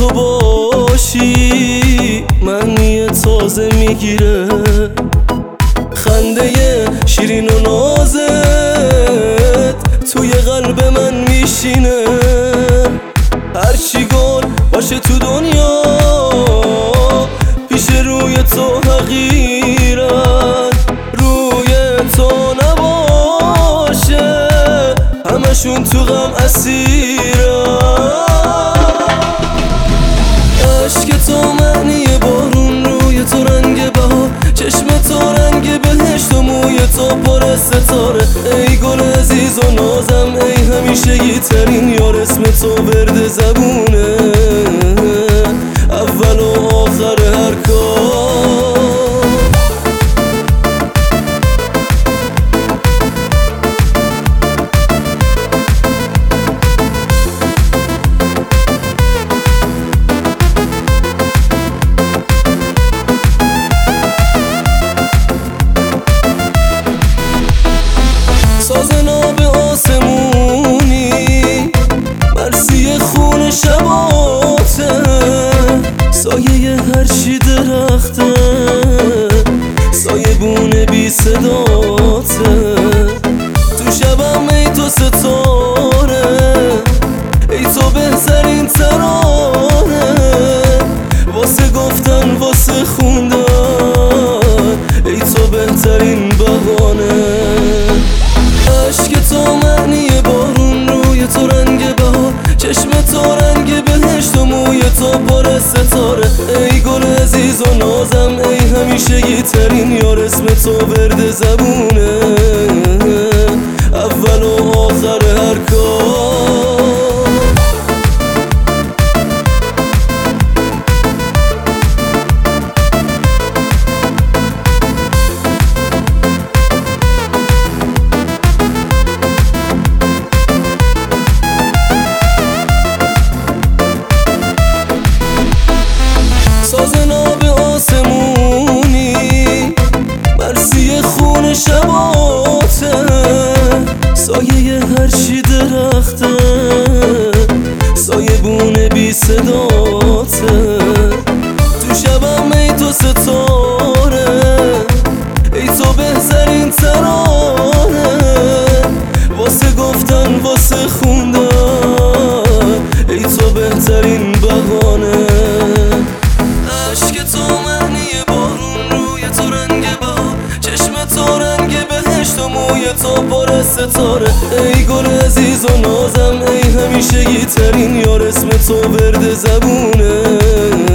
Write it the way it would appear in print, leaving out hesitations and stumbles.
تو باشی معنی تازه میگیره، خنده شیرین و نازت توی قلب من میشینه. هرچی گل باشه تو دنیا پیش روی تو حقیرن، روی تو نباشه همشون تو غم اسیرن. عشق تو معنی بارون، روی تو رنگ بهار، چشم تو رنگ بهشت و موی تو پر ستاره. ای گل عزیز و نازم، ای همیشگی ترین یار، اسم تو ورد زبونه اول و آخر هر کار. ساز ناب آسمونی مرسی خون شباته، سایه هرچی درخته سایه بونه بی صداته. تو شبم ای تو ستاره، ای تو بهترین ترانه، واسه گفتن واسه خوندن ای تو بهترین بهانه. عشق تو معنی بارون، روی تو رنگ بهار، چشم تو رنگ بهشت و موی تو پر ستاره. ای گل عزیز و نازم، ای همیشگی ترین یار، اسم تو ورد زبونه اول و آخر هر کار. ساز ناب آسمونی مرسی خون شباته، سایه هرچی درخته سایه بونه بی صداته. تو شبم ای تو ستاره، ای تو بهترین ترانه، واسه گفتن واسه خوندن ای تو بهترین بهانه. عشق تو معنی بارون، روی تو رنگ بهار، چشم تو رنگ بهشت و موی تو پر ستاره. ای گل عزیز و نازم، ای همیشگی ترین یار، اسم تو ورد زبونه